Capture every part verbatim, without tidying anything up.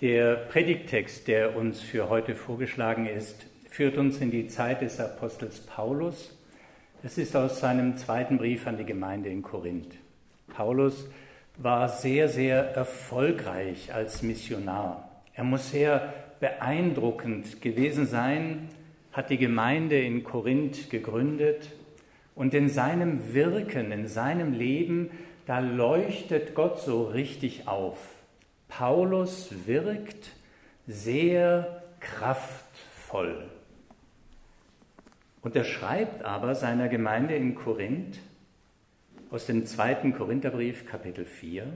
Der Predigttext, der uns für heute vorgeschlagen ist, führt uns in die Zeit des Apostels Paulus. Es ist aus seinem zweiten Brief an die Gemeinde in Korinth. Paulus war sehr, sehr erfolgreich als Missionar. Er muss sehr beeindruckend gewesen sein, hat die Gemeinde in Korinth gegründet und in seinem Wirken, in seinem Leben, da leuchtet Gott so richtig auf. Paulus wirkt sehr kraftvoll. Und er schreibt aber seiner Gemeinde in Korinth aus dem zweiten Korintherbrief, Kapitel vier,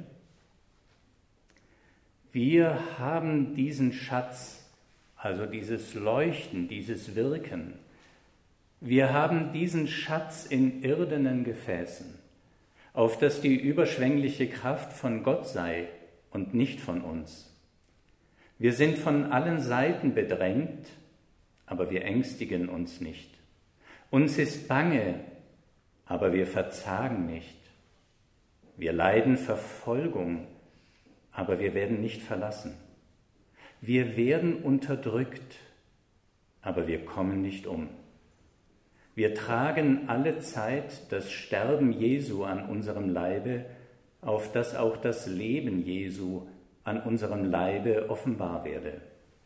wir haben diesen Schatz, also dieses Leuchten, dieses Wirken, wir haben diesen Schatz in irdenen Gefäßen, auf dass die überschwängliche Kraft von Gott sei und nicht von uns. Wir sind von allen Seiten bedrängt, aber wir ängstigen uns nicht. Uns ist bange, aber wir verzagen nicht. Wir leiden Verfolgung, aber wir werden nicht verlassen. Wir werden unterdrückt, aber wir kommen nicht um. Wir tragen alle Zeit das Sterben Jesu an unserem Leibe, auf dass auch das Leben Jesu an unserem Leibe offenbar werde.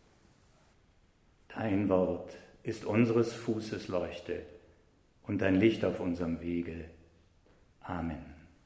Dein Wort ist unseres Fußes Leuchte und ein Licht auf unserem Wege. Amen.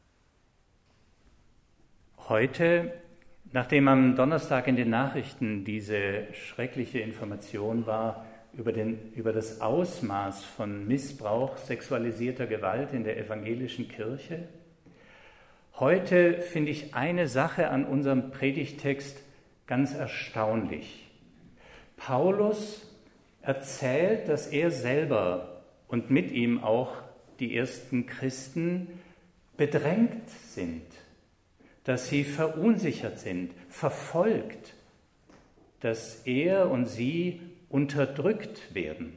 Heute, nachdem am Donnerstag in den Nachrichten diese schreckliche Information war über, den, über das Ausmaß von Missbrauch, sexualisierter Gewalt in der evangelischen Kirche, heute finde ich eine Sache an unserem Predigtext ganz erstaunlich. Paulus erzählt, dass er selber und mit ihm auch die ersten Christen bedrängt sind, dass sie verunsichert sind, verfolgt, dass er und sie unterdrückt werden.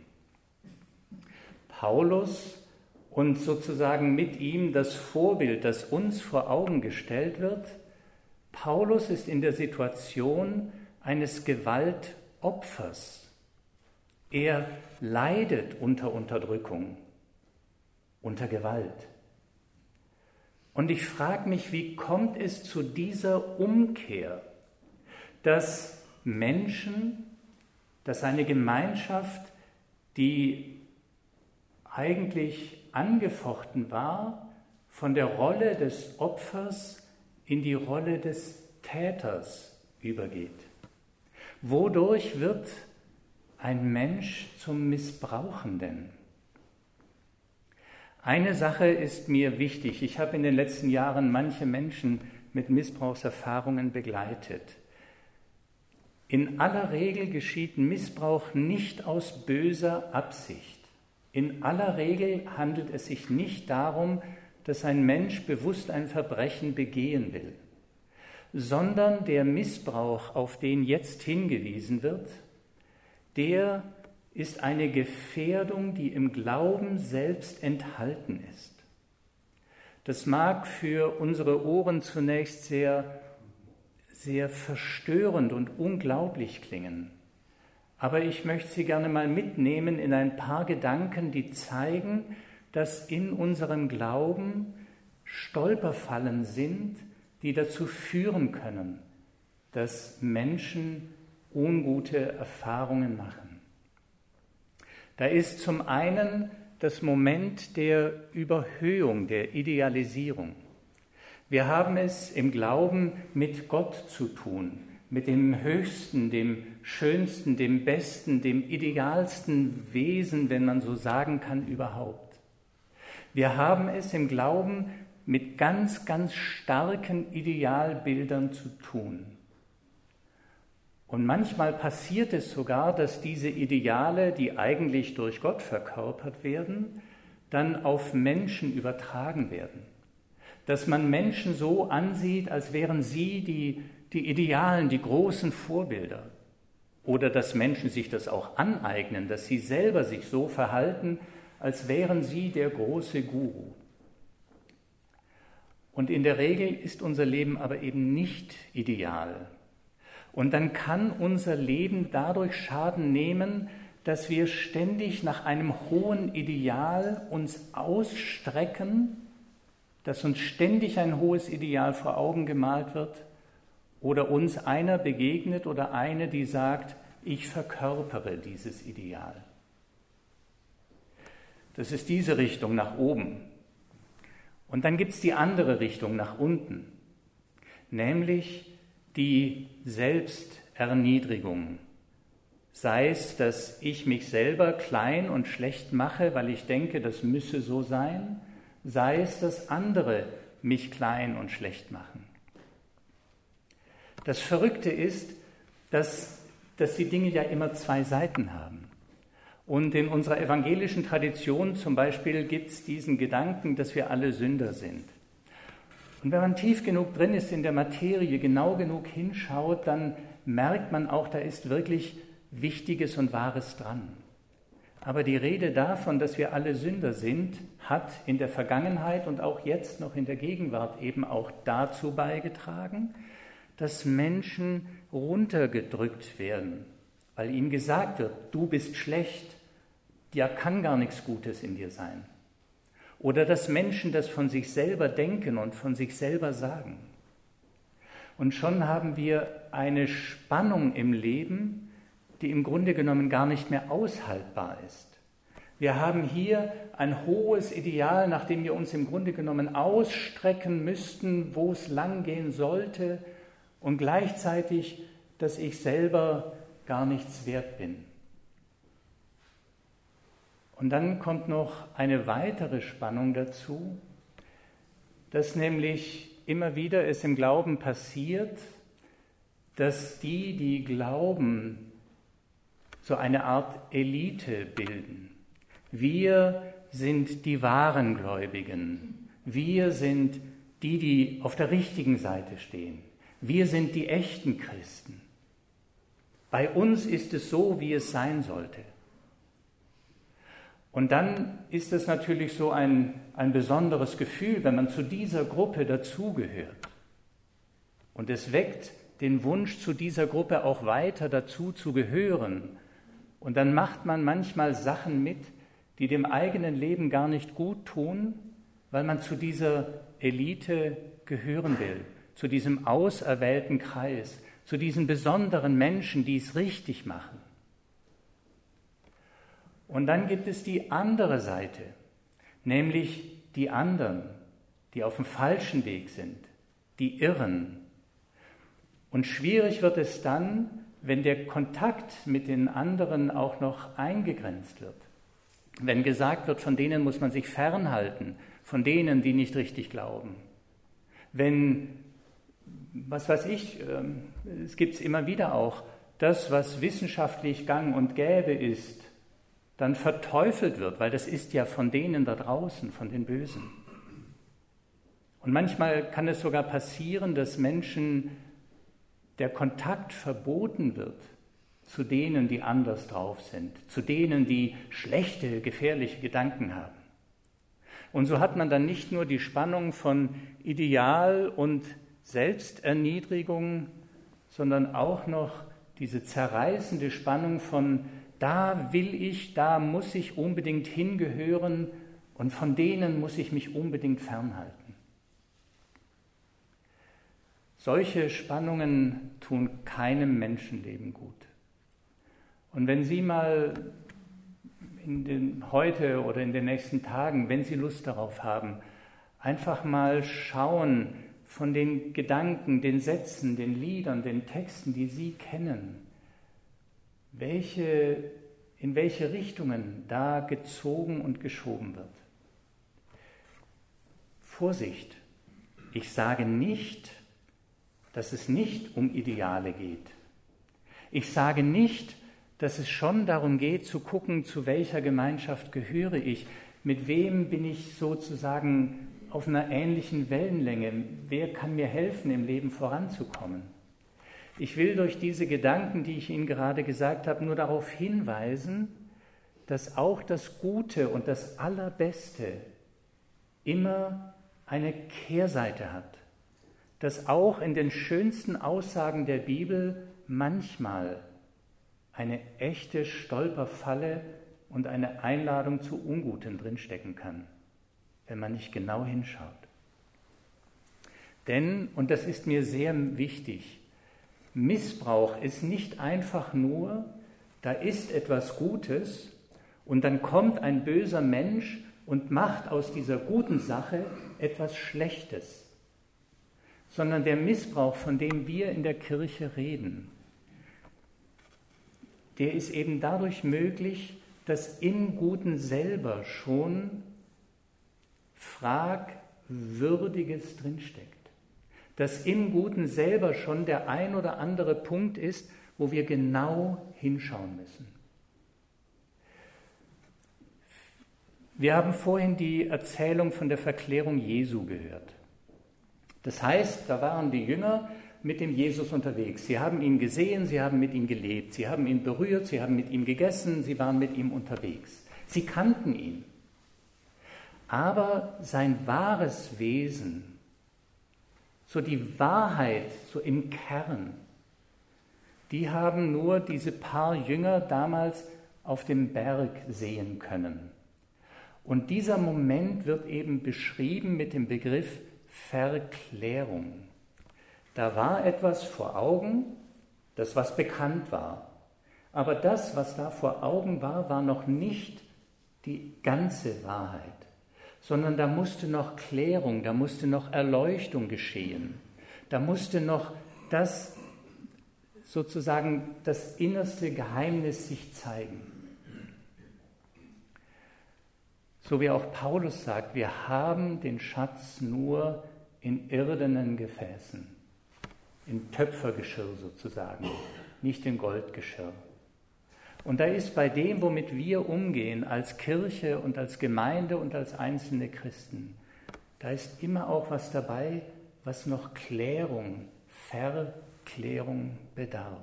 Paulus und sozusagen mit ihm das Vorbild, das uns vor Augen gestellt wird. Paulus ist in der Situation eines Gewaltopfers. Er leidet unter Unterdrückung, unter Gewalt. Und ich frage mich, wie kommt es zu dieser Umkehr, dass Menschen, dass eine Gemeinschaft, die eigentlich angefochten war, von der Rolle des Opfers in die Rolle des Täters übergeht. Wodurch wird ein Mensch zum Missbrauchenden? Eine Sache ist mir wichtig. Ich habe in den letzten Jahren manche Menschen mit Missbrauchserfahrungen begleitet. In aller Regel geschieht Missbrauch nicht aus böser Absicht. In aller Regel handelt es sich nicht darum, dass ein Mensch bewusst ein Verbrechen begehen will, sondern der Missbrauch, auf den jetzt hingewiesen wird, der ist eine Gefährdung, die im Glauben selbst enthalten ist. Das mag für unsere Ohren zunächst sehr, sehr verstörend und unglaublich klingen. Aber ich möchte Sie gerne mal mitnehmen in ein paar Gedanken, die zeigen, dass in unserem Glauben Stolperfallen sind, die dazu führen können, dass Menschen ungute Erfahrungen machen. Da ist zum einen das Moment der Überhöhung, der Idealisierung. Wir haben es im Glauben mit Gott zu tun, mit dem höchsten, dem schönsten, dem besten, dem idealsten Wesen, wenn man so sagen kann, überhaupt. Wir haben es im Glauben mit ganz, ganz starken Idealbildern zu tun. Und manchmal passiert es sogar, dass diese Ideale, die eigentlich durch Gott verkörpert werden, dann auf Menschen übertragen werden. Dass man Menschen so ansieht, als wären sie die die Idealen, die großen Vorbilder. Oder dass Menschen sich das auch aneignen, dass sie selber sich so verhalten, als wären sie der große Guru. Und in der Regel ist unser Leben aber eben nicht ideal. Und dann kann unser Leben dadurch Schaden nehmen, dass wir ständig nach einem hohen Ideal uns ausstrecken, dass uns ständig ein hohes Ideal vor Augen gemalt wird oder uns einer begegnet oder eine, die sagt, ich verkörpere dieses Ideal. Das ist diese Richtung nach oben. Und dann gibt es die andere Richtung nach unten, nämlich die Selbsterniedrigung. Sei es, dass ich mich selber klein und schlecht mache, weil ich denke, das müsse so sein, sei es, dass andere mich klein und schlecht machen. Das Verrückte ist, dass, dass die Dinge ja immer zwei Seiten haben. Und in unserer evangelischen Tradition zum Beispiel gibt es diesen Gedanken, dass wir alle Sünder sind. Und wenn man tief genug drin ist in der Materie, genau genug hinschaut, dann merkt man auch, da ist wirklich Wichtiges und Wahres dran. Aber die Rede davon, dass wir alle Sünder sind, hat in der Vergangenheit und auch jetzt noch in der Gegenwart eben auch dazu beigetragen, dass Menschen runtergedrückt werden, weil ihnen gesagt wird, du bist schlecht, ja kann gar nichts Gutes in dir sein. Oder dass Menschen das von sich selber denken und von sich selber sagen. Und schon haben wir eine Spannung im Leben, die im Grunde genommen gar nicht mehr aushaltbar ist. Wir haben hier ein hohes Ideal, nach dem wir uns im Grunde genommen ausstrecken müssten, wo es lang gehen sollte, und gleichzeitig, dass ich selber gar nichts wert bin. Und dann kommt noch eine weitere Spannung dazu, dass nämlich immer wieder es im Glauben passiert, dass die, die glauben, so eine Art Elite bilden. Wir sind die wahren Gläubigen. Wir sind die, die auf der richtigen Seite stehen. Wir sind die echten Christen. Bei uns ist es so, wie es sein sollte. Und dann ist es natürlich so ein, ein besonderes Gefühl, wenn man zu dieser Gruppe dazugehört. Und es weckt den Wunsch, zu dieser Gruppe auch weiter dazu zu gehören. Und dann macht man manchmal Sachen mit, die dem eigenen Leben gar nicht gut tun, weil man zu dieser Elite gehören will, zu diesem auserwählten Kreis, zu diesen besonderen Menschen, die es richtig machen. Und dann gibt es die andere Seite, nämlich die anderen, die auf dem falschen Weg sind, die Irren. Und schwierig wird es dann, wenn der Kontakt mit den anderen auch noch eingegrenzt wird. Wenn gesagt wird, von denen muss man sich fernhalten, von denen, die nicht richtig glauben. Wenn, was weiß ich, es gibt es immer wieder auch, das, was wissenschaftlich gang und gäbe ist, dann verteufelt wird, weil das ist ja von denen da draußen, von den Bösen. Und manchmal kann es sogar passieren, dass Menschen der Kontakt verboten wird zu denen, die anders drauf sind, zu denen, die schlechte, gefährliche Gedanken haben. Und so hat man dann nicht nur die Spannung von Ideal und Selbsterniedrigung, sondern auch noch diese zerreißende Spannung von da will ich, da muss ich unbedingt hingehören und von denen muss ich mich unbedingt fernhalten. Solche Spannungen tun keinem Menschenleben gut. Und wenn Sie mal in den, heute oder in den nächsten Tagen, wenn Sie Lust darauf haben, einfach mal schauen von den Gedanken, den Sätzen, den Liedern, den Texten, die Sie kennen, welche, in welche Richtungen da gezogen und geschoben wird. Vorsicht, ich sage nicht, dass es nicht um Ideale geht. Ich sage nicht, dass es schon darum geht, zu gucken, zu welcher Gemeinschaft gehöre ich, mit wem bin ich sozusagen auf einer ähnlichen Wellenlänge, wer kann mir helfen, im Leben voranzukommen. Ich will durch diese Gedanken, die ich Ihnen gerade gesagt habe, nur darauf hinweisen, dass auch das Gute und das Allerbeste immer eine Kehrseite hat. Dass auch in den schönsten Aussagen der Bibel manchmal eine echte Stolperfalle und eine Einladung zu Unguten drinstecken kann, wenn man nicht genau hinschaut. Denn, und das ist mir sehr wichtig, Missbrauch ist nicht einfach nur, da ist etwas Gutes und dann kommt ein böser Mensch und macht aus dieser guten Sache etwas Schlechtes, sondern der Missbrauch, von dem wir in der Kirche reden, der ist eben dadurch möglich, dass im Guten selber schon Fragwürdiges drinsteckt. Dass im Guten selber schon der ein oder andere Punkt ist, wo wir genau hinschauen müssen. Wir haben vorhin die Erzählung von der Verklärung Jesu gehört. Das heißt, da waren die Jünger mit dem Jesus unterwegs. Sie haben ihn gesehen, sie haben mit ihm gelebt, sie haben ihn berührt, sie haben mit ihm gegessen, sie waren mit ihm unterwegs. Sie kannten ihn. Aber sein wahres Wesen, so die Wahrheit, so im Kern, die haben nur diese paar Jünger damals auf dem Berg sehen können. Und dieser Moment wird eben beschrieben mit dem Begriff Verklärung. Da war etwas vor Augen, das was bekannt war. Aber das, was da vor Augen war, war noch nicht die ganze Wahrheit, sondern da musste noch Klärung, da musste noch Erleuchtung geschehen. Da musste noch das, sozusagen das innerste Geheimnis sich zeigen. So wie auch Paulus sagt, wir haben den Schatz nur in irdenen Gefäßen, in Töpfergeschirr sozusagen, nicht in Goldgeschirr. Und da ist bei dem, womit wir umgehen, als Kirche und als Gemeinde und als einzelne Christen, da ist immer auch was dabei, was noch Klärung, Verklärung bedarf.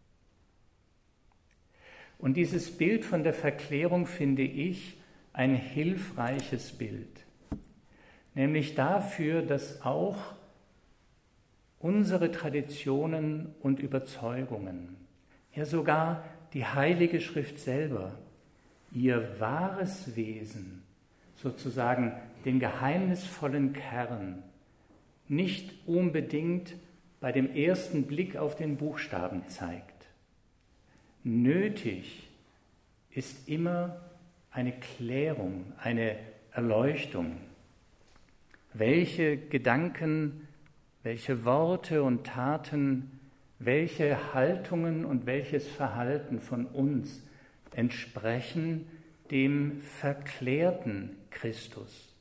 Und dieses Bild von der Verklärung finde ich ein hilfreiches Bild, nämlich dafür, dass auch unsere Traditionen und Überzeugungen, ja sogar die Heilige Schrift selber, ihr wahres Wesen, sozusagen den geheimnisvollen Kern, nicht unbedingt bei dem ersten Blick auf den Buchstaben zeigt. Nötig ist immer eine Klärung, eine Erleuchtung. Welche Gedanken, welche Worte und Taten, welche Haltungen und welches Verhalten von uns entsprechen dem verklärten Christus.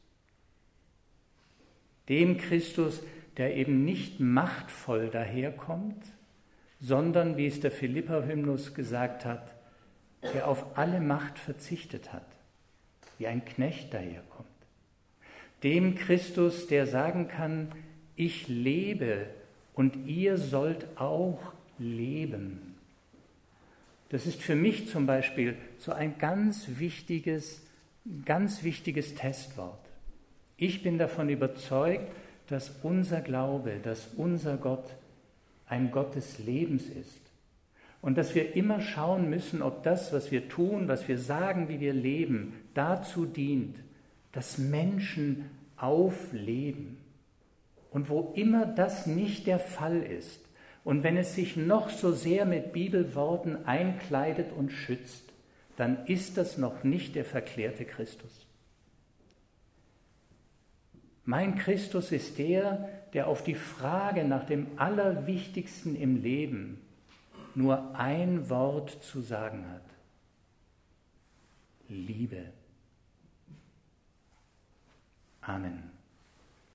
Dem Christus, der eben nicht machtvoll daherkommt, sondern, wie es der Philipper-Hymnus gesagt hat, der auf alle Macht verzichtet hat, wie ein Knecht daherkommt. Dem Christus, der sagen kann, ich lebe und ihr sollt auch leben. Das ist für mich zum Beispiel so ein ganz wichtiges, ganz wichtiges Testwort. Ich bin davon überzeugt, dass unser Glaube, dass unser Gott ein Gott des Lebens ist. Und dass wir immer schauen müssen, ob das, was wir tun, was wir sagen, wie wir leben, dazu dient, dass Menschen aufleben. Und wo immer das nicht der Fall ist, und wenn es sich noch so sehr mit Bibelworten einkleidet und schützt, dann ist das noch nicht der verklärte Christus. Mein Christus ist der, der auf die Frage nach dem Allerwichtigsten im Leben nur ein Wort zu sagen hat: Liebe.